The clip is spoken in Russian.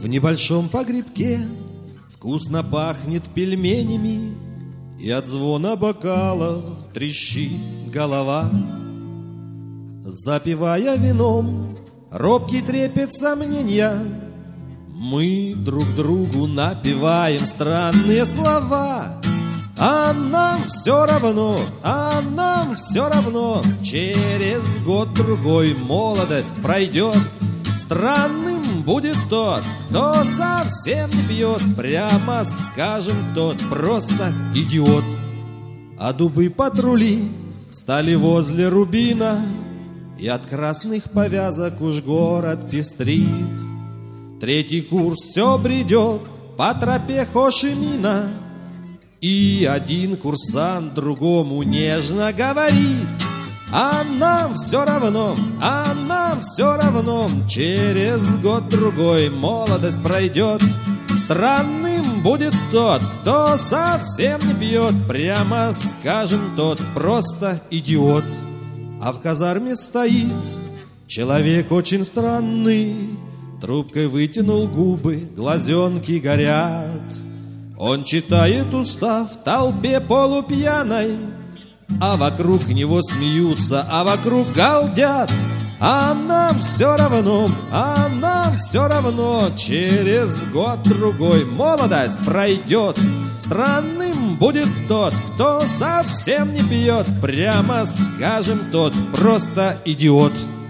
В небольшом погребке вкусно пахнет пельменями, и от звона бокалов трещит голова. Запивая вином робкий трепет сомнения, мы друг другу напеваем странные слова. А нам все равно, а нам все равно, через год-другой молодость пройдет. Странным будет тот, кто совсем не пьет, прямо скажем, тот просто идиот. А дубы-патрули стали возле рубина, и от красных повязок уж город пестрит. Третий курс все бредет по тропе Хошимина, и один курсант другому нежно говорит: а нам все равно, а нам все равно, через год-другой молодость пройдет. Странным будет тот, кто совсем не пьет, прямо скажем, тот просто идиот. А в казарме стоит человек очень странный, трубкой вытянул губы, глазенки горят. Он читает устав в толпе полупьяной, а вокруг него смеются, а вокруг галдят. А нам все равно, а нам все равно, через год-другой молодость пройдет. Странным будет тот, кто совсем не пьет, прямо скажем, тот просто идиот.